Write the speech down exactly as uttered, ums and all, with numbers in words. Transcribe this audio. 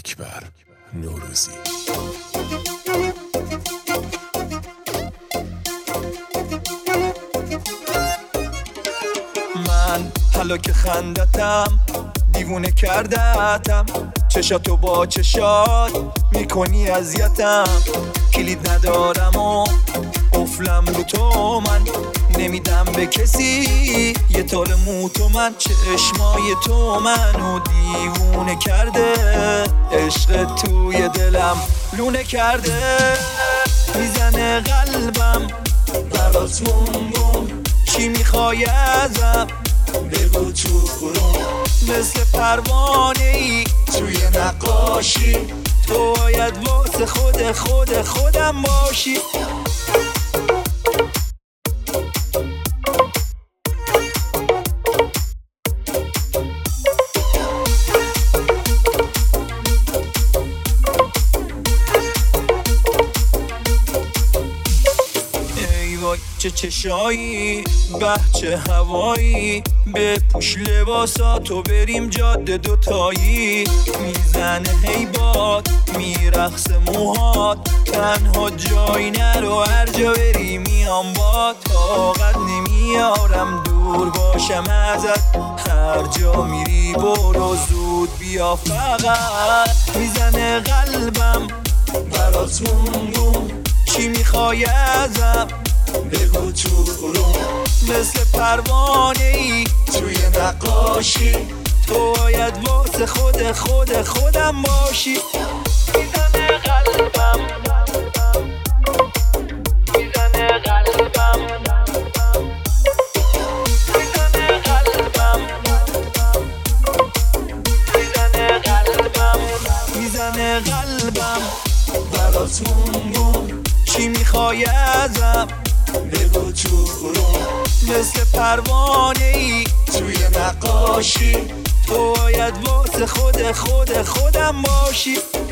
اکبر نوروزی. من حالا که خندتم دیوونه کردتم، چشاتو با چشات میکنی اذیتم، کلید ندارم و قفلم رو تو من نمیدم به کسی، یه تال مو تو من، چشمای تو منو دیوونه کرده، عشق توی دلم لونه کرده، میزنه قلبم برات بوم بوم، چی میخوای ازم بگو تو خروم، مثل پروانه ای توی نقاشی، تو باید واسه خود خود خودم باشی. چه چشایی به چه هوایی، بپوش لباساتو بریم جاده دوتایی، میزنه هی باد میرقص موهات، تنها جایی نرو هر جا بری میام با، طاقت نمیارم دور باشم ازت، هر جا میری برو زود بیا، فقط میزنه قلبم برات بوم بوم، چی میخوای ازم بگو تو خروم، مثل پروانه ای توی نقاشی، تو باید واسه خود خود خودم باشی. میزنه قلبم میزنه قلبم میزنه قلبم میزنه قلبم میزنه قلبم برات بوم بوم، چی میخوای ازم بگو تو خروم، مثل پروانه ای توی نقاشی، تو باید واسه خود خود خودم باشی.